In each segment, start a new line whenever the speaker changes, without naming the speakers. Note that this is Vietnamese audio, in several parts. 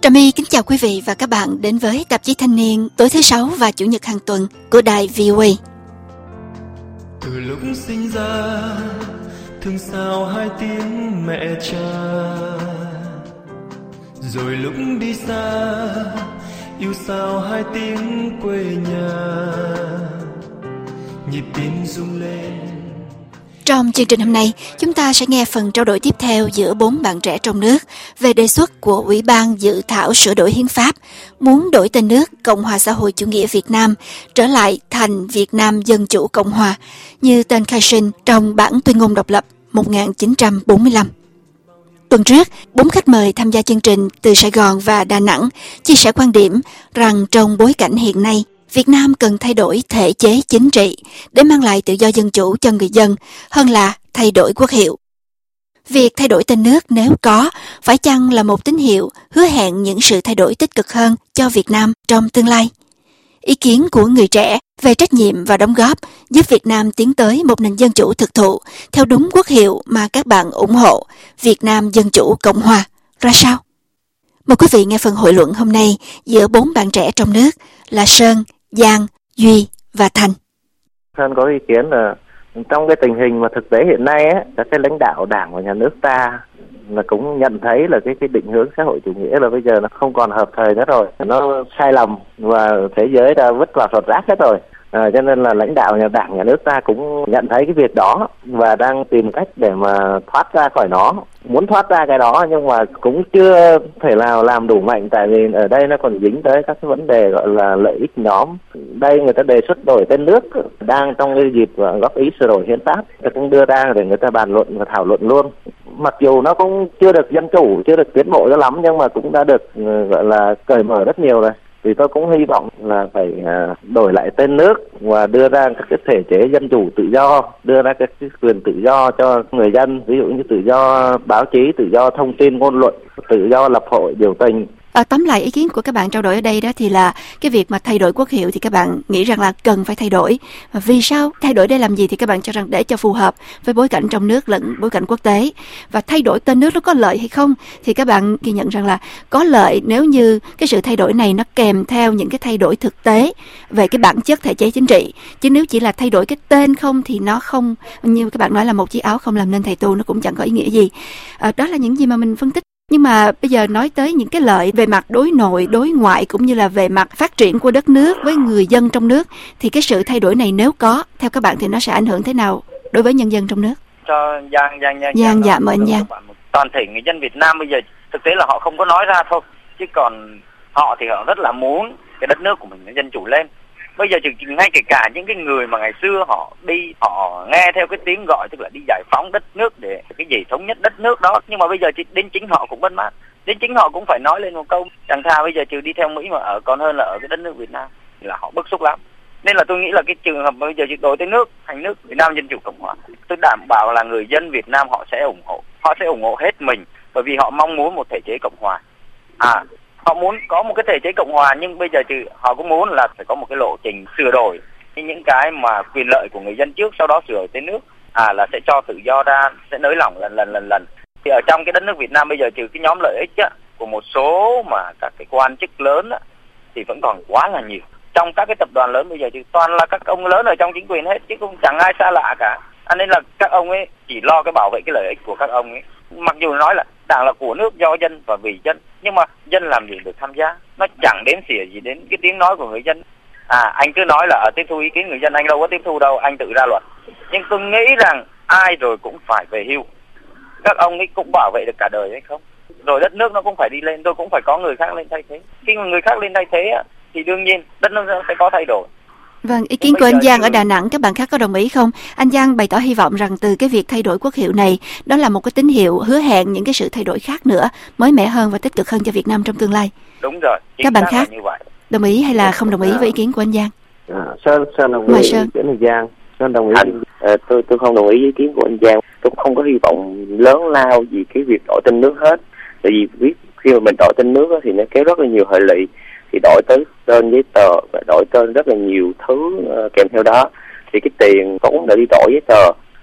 Trà My kính chào quý vị và các bạn đến với tạp chí Thanh niên tối thứ Sáu và Chủ nhật hàng tuần của đài VOA.
Từ lúc sinh ra thương sao hai tiếng mẹ cha, rồi lúc đi xa yêu sao hai tiếng quê nhà, nhịp tim rung lên.
Trong chương trình hôm nay, chúng ta sẽ nghe phần trao đổi tiếp theo giữa 4 bạn trẻ trong nước về đề xuất của Ủy ban dự thảo sửa đổi hiến pháp, muốn đổi tên nước Cộng hòa xã hội chủ nghĩa Việt Nam trở lại thành Việt Nam Dân chủ Cộng hòa, như tên khai sinh trong bản tuyên ngôn độc lập 1945. Tuần trước, 4 khách mời tham gia chương trình từ Sài Gòn và Đà Nẵng chia sẻ quan điểm rằng trong bối cảnh hiện nay, Việt Nam cần thay đổi thể chế chính trị để mang lại tự do dân chủ cho người dân hơn là thay đổi quốc hiệu. Việc thay đổi tên nước nếu có, phải chăng là một tín hiệu hứa hẹn những sự thay đổi tích cực hơn cho Việt Nam trong tương lai? Ý kiến của người trẻ về trách nhiệm và đóng góp giúp Việt Nam tiến tới một nền dân chủ thực thụ theo đúng quốc hiệu mà các bạn ủng hộ, Việt Nam Dân chủ Cộng hòa, ra sao? Mời quý vị nghe phần hội luận hôm nay giữa 4 bạn trẻ trong nước là Sơn, Giang, Duy và Thành.
Sơn có ý kiến là trong cái tình hình mà thực tế hiện nay ấy, các cái lãnh đạo Đảng và Nhà nước ta là cũng nhận thấy là cái định hướng xã hội chủ nghĩa là bây giờ nó không còn hợp thời nữa rồi, nó sai lầm và thế giới đã vứt vào sọt rác hết rồi. Cho nên là lãnh đạo Đảng Nhà nước ta cũng nhận thấy cái việc đó và đang tìm cách để mà thoát ra khỏi nó, muốn thoát ra cái đó nhưng mà cũng chưa thể nào làm đủ mạnh, tại vì ở đây nó còn dính tới các cái vấn đề gọi là lợi ích nhóm. Đây người ta đề xuất đổi tên nước, đang trong cái dịp góp ý sửa đổi hiến pháp, cũng đưa ra để người ta bàn luận và thảo luận luôn. Mặc dù nó cũng chưa được dân chủ, chưa được tiến bộ cho lắm, nhưng mà cũng đã được gọi là cởi mở rất nhiều rồi. Thì tôi cũng hy vọng là phải đổi lại tên nước và đưa ra các cái thể chế dân chủ tự do, đưa ra các cái quyền tự do cho người dân, ví dụ như tự do báo chí, tự do thông tin ngôn luận, tự do lập hội biểu tình.
Tóm lại ý kiến của các bạn trao đổi ở đây đó thì là cái việc mà thay đổi quốc hiệu thì các bạn nghĩ rằng là cần phải thay đổi. Và vì sao thay đổi để làm gì thì các bạn cho rằng để cho phù hợp với bối cảnh trong nước lẫn bối cảnh quốc tế. Và thay đổi tên nước nó có lợi hay không thì các bạn ghi nhận rằng là có lợi nếu như cái sự thay đổi này nó kèm theo những cái thay đổi thực tế về cái bản chất thể chế chính trị. Chứ nếu chỉ là thay đổi cái tên không thì nó không, như các bạn nói là một chiếc áo không làm nên thầy tu, nó cũng chẳng có ý nghĩa gì. Đó là những gì mà mình phân tích. Nhưng mà bây giờ nói tới những cái lợi về mặt đối nội, đối ngoại cũng như là về mặt phát triển của đất nước với người dân trong nước, thì cái sự thay đổi này nếu có, theo các bạn thì nó sẽ ảnh hưởng thế nào đối với nhân dân trong nước?
Cho Giang
dạ mời anh Giang.
Toàn thể người dân Việt Nam bây giờ thực tế là họ không có nói ra thôi, chứ còn họ thì họ rất là muốn cái đất nước của mình nó dân chủ lên. Bây giờ ngay kể cả những cái người mà ngày xưa họ nghe theo cái tiếng gọi, tức là đi giải phóng đất nước để cái gì thống nhất đất nước đó, nhưng mà bây giờ đến chính họ cũng bất mãn, đến chính họ cũng phải nói lên một câu chẳng thà bây giờ trừ đi theo Mỹ mà ở còn hơn là ở cái đất nước Việt Nam, thì là họ bức xúc lắm. Nên là tôi nghĩ là cái trường hợp bây giờ đổi tên nước thành nước Việt Nam Dân chủ Cộng hòa, tôi đảm bảo là người dân Việt Nam họ sẽ ủng hộ hết mình, bởi vì họ mong muốn một thể chế cộng hòa. Họ muốn có một cái thể chế cộng hòa, nhưng bây giờ thì họ cũng muốn là phải có một cái lộ trình sửa đổi những cái mà quyền lợi của người dân trước, sau đó sửa đổi tên nước, là sẽ cho tự do ra, sẽ nới lỏng lần. Thì ở trong cái đất nước Việt Nam bây giờ trừ cái nhóm lợi ích của một số mà các cái quan chức lớn thì vẫn còn quá là nhiều. Trong các cái tập đoàn lớn bây giờ thì toàn là các ông lớn ở trong chính quyền hết, chứ cũng chẳng ai xa lạ cả. Nên là các ông ấy chỉ lo cái bảo vệ cái lợi ích của các ông ấy. Mặc dù nói là Đảng là của nước, do dân và vì dân, nhưng mà dân làm gì được tham gia, nó chẳng đếm xỉa gì đến cái tiếng nói của người dân. Anh cứ nói là tiếp thu ý kiến người dân, anh đâu có tiếp thu đâu, anh tự ra luật. Nhưng tôi nghĩ rằng ai rồi cũng phải về hưu, các ông ấy cũng bảo vệ được cả đời hay không, rồi đất nước nó cũng phải đi lên, tôi cũng phải có người khác lên thay thế. Khi mà người khác lên thay thế thì đương nhiên đất nước sẽ có thay đổi.
Vâng, ý kiến của anh Giang ở Đà Nẵng, các bạn khác có đồng ý không? Anh Giang bày tỏ hy vọng rằng từ cái việc thay đổi quốc hiệu này, đó là một cái tín hiệu hứa hẹn những cái sự thay đổi khác nữa, mới mẻ hơn và tích cực hơn cho Việt Nam trong tương lai.
Đúng rồi.
Các bạn khác đồng ý hay là không đồng ý với ý kiến của anh Giang?
Sơn đồng ý với ý kiến của anh Giang. Sơn đồng ý. Tôi không đồng ý với ý kiến của anh Giang. Tôi cũng không có hy vọng lớn lao gì cái việc đổi tên nước hết. Tại vì khi mà mình đổi tên nước thì nó kéo rất là nhiều hệ lụy. Thì đổi tới tên giấy tờ và đổi tên rất là nhiều thứ kèm theo đó, thì cái tiền tốn để đi đổi giấy tờ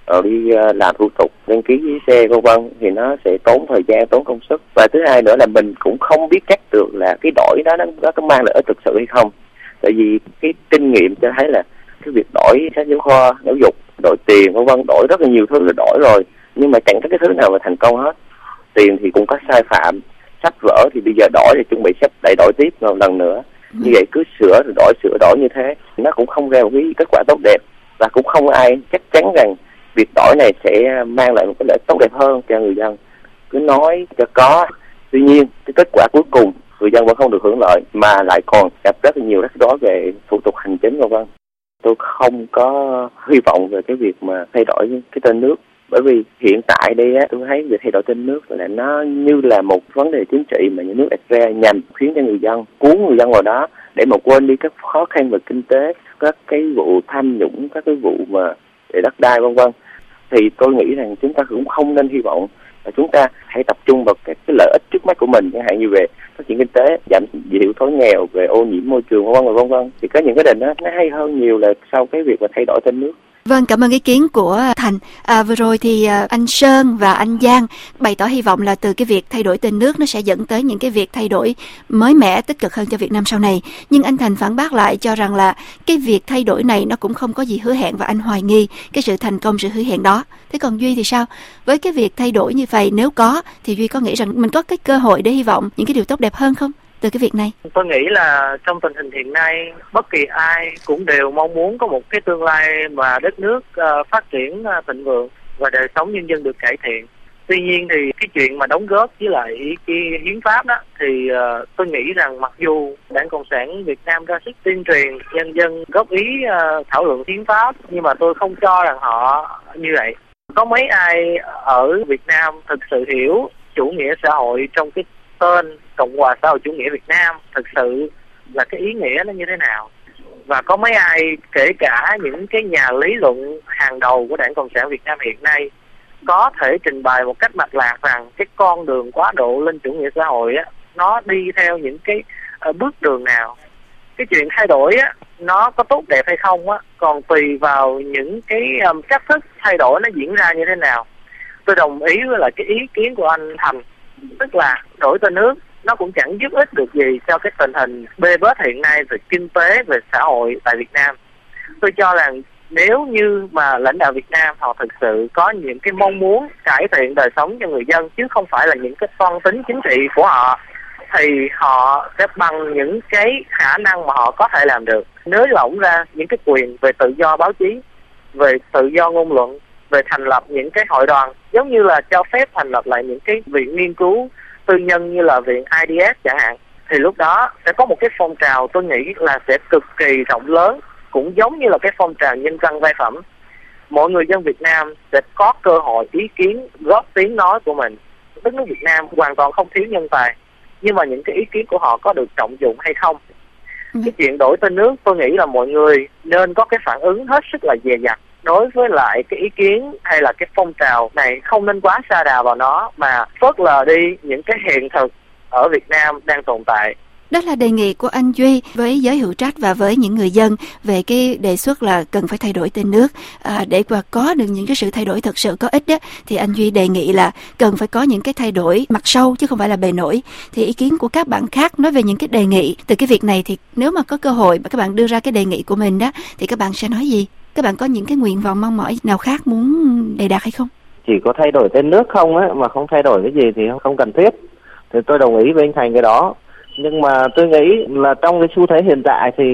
đi làm thủ tục đăng ký với xe vân vân thì nó sẽ tốn thời gian, tốn công sức. Và thứ hai nữa là mình cũng không biết chắc được là cái đổi đó nó có mang lại ích thực sự hay không. Tại vì cái kinh nghiệm cho thấy là cái việc đổi sách giáo khoa, giáo dục, đổi tiền vân vân, đổi rất là nhiều thứ là đổi rồi, nhưng mà chẳng có cái thứ nào mà thành công hết. Tiền thì cũng có sai phạm, sách vở thì bây giờ đổi thì chuẩn bị sắp lại đổi tiếp một lần nữa. Như vậy cứ sửa đổi như thế, nó cũng không ra một cái kết quả tốt đẹp, và cũng không ai chắc chắn rằng việc đổi này sẽ mang lại một cái lợi tốt đẹp hơn cho người dân. Cứ nói cho có, tuy nhiên cái kết quả cuối cùng người dân vẫn không được hưởng lợi, mà lại còn gặp rất là nhiều rắc rối về thủ tục hành chính vân vân. Tôi không có hy vọng về cái việc mà thay đổi cái tên nước, bởi vì hiện tại đây tôi thấy việc thay đổi tên nước là nó như là một vấn đề chính trị mà nhà nước đặt ra nhằm khiến cho người dân, cuốn người dân vào đó để mà quên đi các khó khăn về kinh tế, các cái vụ tham nhũng, các cái vụ mà để đất đai vân vân. Thì tôi nghĩ rằng chúng ta cũng không nên hy vọng, và chúng ta hãy tập trung vào cái lợi ích trước mắt của mình, chẳng hạn như về phát triển kinh tế, giảm thiểu thói nghèo, về ô nhiễm môi trường vân vân. Thì có những cái định đó nó hay hơn nhiều là sau cái việc mà thay đổi tên nước.
Vâng, cảm ơn ý kiến của Thành. Vừa rồi thì anh Sơn và anh Giang bày tỏ hy vọng là từ cái việc thay đổi tên nước nó sẽ dẫn tới những cái việc thay đổi mới mẻ, tích cực hơn cho Việt Nam sau này. Nhưng anh Thành phản bác lại cho rằng là cái việc thay đổi này nó cũng không có gì hứa hẹn, và anh hoài nghi cái sự thành công, sự hứa hẹn đó. Thế còn Duy thì sao? Với cái việc thay đổi như vậy, nếu có thì Duy có nghĩ rằng mình có cái cơ hội để hy vọng những cái điều tốt đẹp hơn không từ cái việc này?
Tôi nghĩ là trong tình hình hiện nay, bất kỳ ai cũng đều mong muốn có một cái tương lai mà đất nước phát triển thịnh vượng và đời sống nhân dân được cải thiện. Tuy nhiên thì cái chuyện mà đóng góp với lại cái hiến pháp đó thì tôi nghĩ rằng mặc dù Đảng Cộng sản Việt Nam ra sức tuyên truyền nhân dân góp ý thảo luận hiến pháp, nhưng mà tôi không cho rằng họ như vậy. Có mấy ai ở Việt Nam thực sự hiểu chủ nghĩa xã hội trong cái tên Cộng hòa xã hội chủ nghĩa Việt Nam thực sự là cái ý nghĩa nó như thế nào? Và có mấy ai, kể cả những cái nhà lý luận hàng đầu của Đảng Cộng sản Việt Nam hiện nay, có thể trình bày một cách mạch lạc rằng cái con đường quá độ lên chủ nghĩa xã hội á, nó đi theo những cái bước đường nào? Cái chuyện thay đổi á, nó có tốt đẹp hay không á, còn tùy vào những cái cách thức thay đổi nó diễn ra như thế nào. Tôi đồng ý với lại cái ý kiến của anh Thành, tức là đổi tên nước nó cũng chẳng giúp ích được gì cho cái tình hình bê bết hiện nay về kinh tế, về xã hội tại Việt Nam. Tôi cho rằng nếu như mà lãnh đạo Việt Nam họ thực sự có những cái mong muốn cải thiện đời sống cho người dân, chứ không phải là những cái toan tính chính trị của họ, thì họ sẽ bằng những cái khả năng mà họ có thể làm được, nới lỏng ra những cái quyền về tự do báo chí, về tự do ngôn luận, về thành lập những cái hội đoàn, giống như là cho phép thành lập lại những cái viện nghiên cứu tư nhân như là viện IDS chẳng hạn, thì lúc đó sẽ có một cái phong trào tôi nghĩ là sẽ cực kỳ rộng lớn, cũng giống như là cái phong trào nhân văn vai phẩm. Mọi người dân Việt Nam sẽ có cơ hội ý kiến, góp tiếng nói của mình. Đất nước Việt Nam hoàn toàn không thiếu nhân tài, nhưng mà những cái ý kiến của họ có được trọng dụng hay không? Cái chuyện đổi tên nước tôi nghĩ là mọi người nên có cái phản ứng hết sức là dè dặt đối với lại cái ý kiến hay là cái phong trào này, không nên quá sa đà vào nó mà phớt lờ đi những cái hiện thực ở Việt Nam đang tồn tại.
Đó là đề nghị của anh Duy với giới hữu trách và với những người dân về cái đề xuất là cần phải thay đổi tên nước. Để có được những cái sự thay đổi thật sự có ích đó, thì anh Duy đề nghị là cần phải có những cái thay đổi mặt sâu chứ không phải là bề nổi. Thì ý kiến của các bạn khác nói về những cái đề nghị từ cái việc này, thì nếu mà có cơ hội mà các bạn đưa ra cái đề nghị của mình đó, thì các bạn sẽ nói gì? Các bạn có những cái nguyện vọng mong mỏi nào khác muốn đề đạt hay không?
Chỉ có thay đổi tên nước không á, mà không thay đổi cái gì thì không cần thiết. Thì tôi đồng ý với anh Thành cái đó. Nhưng mà tôi nghĩ là trong cái xu thế hiện tại thì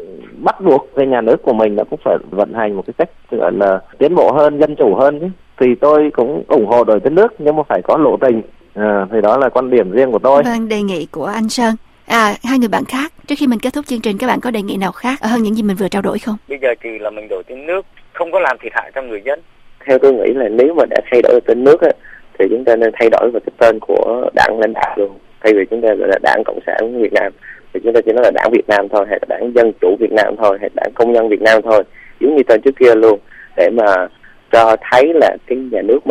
bắt buộc cái nhà nước của mình nó cũng phải vận hành một cái cách gọi là tiến bộ hơn, dân chủ hơn chứ. Thì tôi cũng ủng hộ đổi tên nước, nhưng mà phải có lộ trình. Thì đó là quan điểm riêng của tôi.
Vâng, đề nghị của anh Sơn. Hai người bạn khác, trước khi mình kết thúc chương trình, các bạn có đề nghị nào khác hơn những gì mình vừa trao đổi không?
Bây giờ thì là mình đổi tên nước không có làm thiệt hại cho người dân.
Theo tôi nghĩ là nếu mà đã thay đổi tên nước á, thì chúng ta nên thay đổi về cái tên của đảng lãnh đạo luôn. Thay vì chúng ta gọi là Đảng Cộng sản Việt Nam thì chúng ta chỉ nói là Đảng Việt Nam thôi, hay là Đảng Dân Chủ Việt Nam thôi, hay Đảng Công nhân Việt Nam thôi, giống như tên trước kia luôn, để mà cho thấy là cái nhà nước mình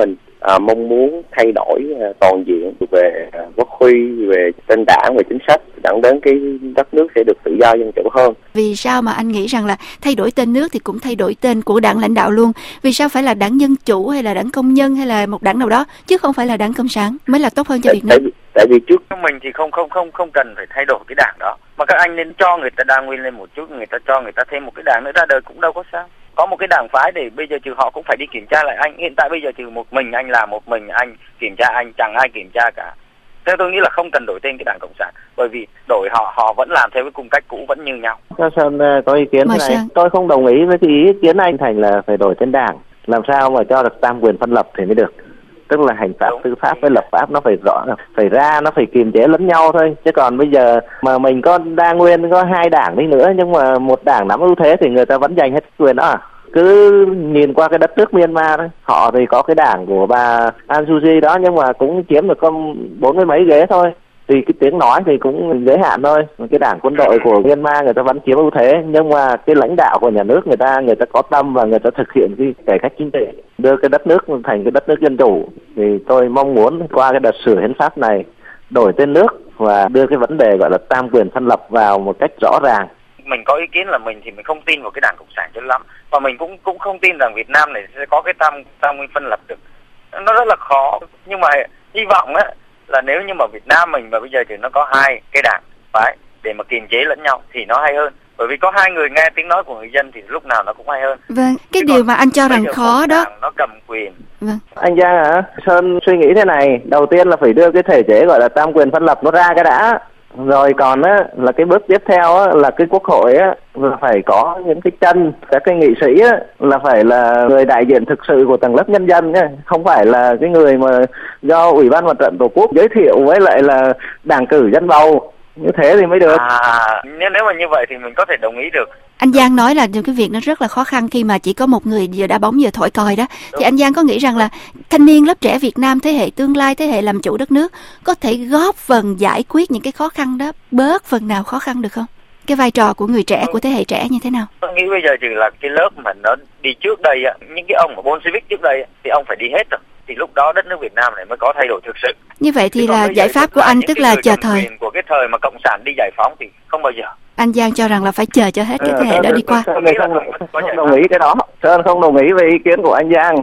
mong muốn thay đổi toàn diện về quốc huy, về tên đảng, về chính sách, dẫn đến cái đất nước sẽ được tự do dân chủ hơn.
Vì sao mà anh nghĩ rằng là thay đổi tên nước thì cũng thay đổi tên của đảng lãnh đạo luôn? Vì sao phải là đảng Dân Chủ hay là đảng Công Nhân hay là một đảng nào đó chứ không phải là đảng Cộng sản mới là tốt hơn cho Việt Nam?
Tại vì trước
mình thì không cần phải thay đổi cái đảng đó, mà các anh nên cho người ta đa nguyên lên một chút, người ta cho người ta thêm một cái đảng nữa ra đời cũng đâu có sao. Có một cái đảng phái để bây giờ trừ họ cũng phải đi kiểm tra lại anh. Hiện tại bây giờ trừ một mình anh làm, một mình anh kiểm tra, anh chẳng ai kiểm tra cả. Theo tôi nghĩ là không cần đổi tên cái đảng Cộng sản, bởi vì đổi họ vẫn làm theo cái cung cách cũ vẫn như nhau.
Sơn có ý kiến này, tôi không đồng ý với cái ý kiến anh Thành là phải đổi tên đảng. Làm sao mà cho được tam quyền phân lập thì mới được. Tức là hành pháp, tư pháp với lập pháp nó phải rõ, phải ra, nó phải kiềm chế lẫn nhau thôi. Chứ còn bây giờ mà mình có đa nguyên, có 2 đảng đi nữa nhưng mà một đảng nắm ưu thế thì người ta vẫn giành hết quyền đó à. Cứ nhìn qua cái đất nước Myanmar đấy, họ thì có cái đảng của bà Aung San Suu Kyi đó nhưng mà cũng chiếm được 40 mấy ghế thôi. Thì cái tiếng nói thì cũng giới hạn thôi. Cái đảng quân đội của Myanmar người ta vẫn chiếm ưu thế, nhưng mà cái lãnh đạo của nhà nước người ta có tâm và người ta thực hiện cái cải cách chính trị, đưa cái đất nước thành cái đất nước dân chủ. Thì tôi mong muốn qua cái đợt sửa hiến pháp này đổi tên nước và đưa cái vấn đề gọi là tam quyền phân lập vào một cách rõ ràng.
Mình có ý kiến là mình không tin vào cái đảng Cộng sản cho lắm, và mình cũng không tin rằng Việt Nam này sẽ có cái tam nguyên phân lập được. Nó rất là khó, nhưng mà hy vọng á là nếu như mà Việt Nam mình mà bây giờ thì nó có 2 cái đảng phái để mà kiềm chế lẫn nhau thì nó hay hơn, bởi vì có 2 người nghe tiếng nói của người dân thì lúc nào nó cũng hay hơn.
Vâng, cái điều mà anh cho rằng khó đó,
nó cầm quyền.
Vâng.
Anh Giang hả? Sơn suy nghĩ thế này, đầu tiên là phải đưa cái thể chế gọi là tam quyền phân lập nó ra cái đã. Rồi còn á là cái bước tiếp theo á là cái quốc hội á là phải có những cái chân, các cái nghị sĩ á là phải là người đại diện thực sự của tầng lớp nhân dân nhá, không phải là cái người mà do Ủy ban Mặt trận Tổ quốc giới thiệu với lại là đảng cử dân bầu. Như thế thì mới được.
Nếu mà như vậy thì mình có thể đồng ý được.
Anh Giang nói là cái việc nó rất là khó khăn khi mà chỉ có một người vừa đá bóng vừa thổi còi đó. Thì anh Giang có nghĩ rằng là thanh niên lớp trẻ Việt Nam, thế hệ tương lai, thế hệ làm chủ đất nước có thể góp phần giải quyết những cái khó khăn đó, bớt phần nào khó khăn được không? Cái vai trò của người trẻ, của thế hệ trẻ như thế nào?
Tôi nghĩ bây giờ chỉ là cái lớp mà nó đi trước đây á, những cái ông mà Bolshevik trước đây thì ông phải đi hết rồi. Thì lúc đó đất nước Việt Nam này mới có thay đổi thực sự.
Như vậy thì là giải pháp của anh tức là chờ thời.
Của cái thời mà cộng sản đi giải phóng thì không bao giờ.
Anh Giang cho rằng là phải chờ cho hết cái thế hệ đó đi qua.
Không đồng ý cái đó. Sơn không đồng ý với ý kiến của anh Giang.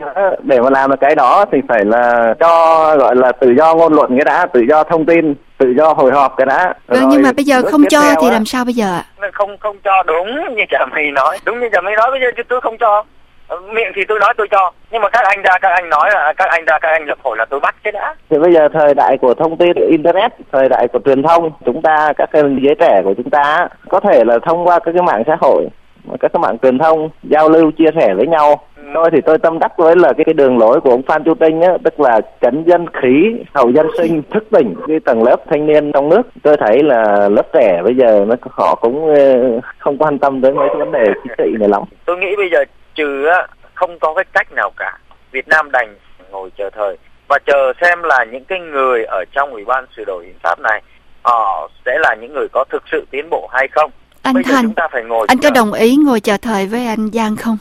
Để mà làm được cái đó thì phải là cho gọi là tự do ngôn luận cái đã, tự do thông tin, tự do hội họp cái đã.
Vâng, nhưng mà bây giờ không cho thì làm sao bây giờ ạ?
Không cho, đúng như Trà My nói. Đúng như Trà My nói, bây giờ tôi không cho. Miệng thì tôi nói tôi cho, nhưng mà các anh ra các anh nói là các anh lập hội là tôi bắt cái đã.
Thì bây giờ thời đại của thông tin, internet, thời đại của truyền thông, chúng ta, các cái giới trẻ của chúng ta có thể là thông qua các cái mạng xã hội, các cái mạng truyền thông giao lưu chia sẻ với nhau. Tôi thì tôi tâm đắc với là cái đường lối của ông Phan Chu Trinh á, tức là trấn dân khí, hậu dân sinh, thức tỉnh cái tầng lớp thanh niên trong nước. Tôi thấy là lớp trẻ bây giờ họ cũng không quan tâm tới mấy cái vấn đề chính trị này lắm.
Tôi nghĩ bây giờ trừ không có cái cách nào cả, Việt Nam đành ngồi chờ thời và chờ xem là những cái người ở trong Ủy ban sửa đổi hiến pháp này họ sẽ là những người có thực sự tiến bộ hay không.
Anh
bây
Thành,
giờ chúng ta phải ngồi
anh có đồng ý ngồi chờ thời với anh Giang không?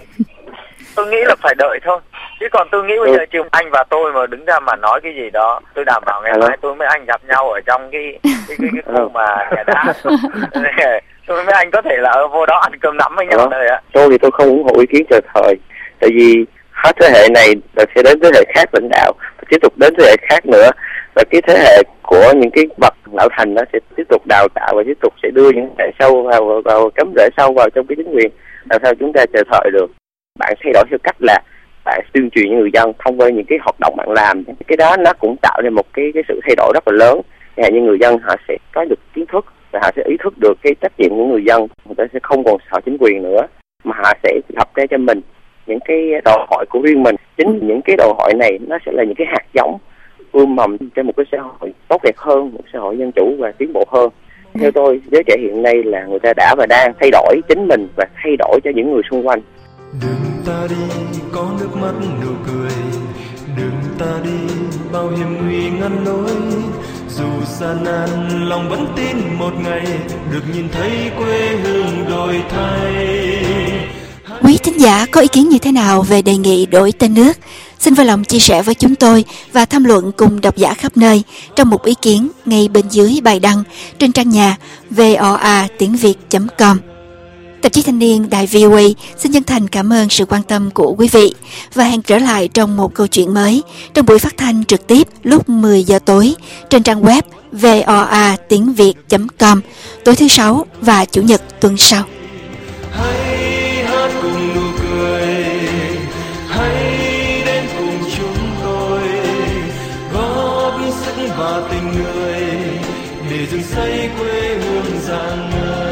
Tôi nghĩ là phải đợi thôi, chứ còn tôi nghĩ bây giờ chiều anh và tôi mà đứng ra mà nói cái gì đó, tôi đảm bảo ngày mai tôi với anh gặp nhau ở trong cái khu mà nhà đá. Tôi với anh có thể là vô đó ăn cơm nắm với nhau rồi ạ.
Tôi thì tôi không ủng hộ ý kiến chờ thời, tại vì hết thế hệ này sẽ đến thế hệ khác lãnh đạo, tiếp tục đến thế hệ khác nữa, và cái thế hệ của những cái bậc lão thành nó sẽ tiếp tục đào tạo và tiếp tục sẽ đưa những hệ sâu vào cắm rễ sâu vào trong cái chính quyền. Làm sao chúng ta chờ thời được? Bạn thay đổi theo cách là bạn tuyên truyền với người dân thông qua những cái hoạt động bạn làm, cái đó nó cũng tạo ra một cái sự thay đổi rất là lớn. Như người dân họ sẽ có được kiến thức và họ sẽ ý thức được cái trách nhiệm của người dân, người ta sẽ không còn sợ chính quyền nữa, mà họ sẽ lập ra cho mình những cái đòi hỏi của riêng mình. Chính những cái đòi hỏi này nó sẽ là những cái hạt giống ươm mầm cho một cái xã hội tốt đẹp hơn, một xã hội dân chủ và tiến bộ hơn. Theo tôi, giới trẻ hiện nay là người ta đã và đang thay đổi chính mình và thay đổi cho những người xung quanh.
Đường ta đi có nước mắt nụ cười, đường ta đi bao hiểm nguy ngăn lối, dù gian nan lòng vẫn tin một ngày được nhìn thấy quê hương đổi thay.
Quý thính giả có ý kiến như thế nào về đề nghị đổi tên nước? Xin vui lòng chia sẻ với chúng tôi và tham luận cùng độc giả khắp nơi trong một ý kiến ngay bên dưới bài đăng trên trang nhà voa.tiếng.việt.com. Tạp chí Thanh niên Đài VOA xin chân thành cảm ơn sự quan tâm của quý vị và hẹn trở lại trong một câu chuyện mới trong buổi phát thanh trực tiếp lúc 10 giờ tối trên trang web voa.tiếng.việt.com tối thứ Sáu và Chủ nhật tuần sau.
Hãy hát cùng nụ cười, hãy đến cùng chúng tôi góp sức và tình người để dựng xây quê hương rạng ngời.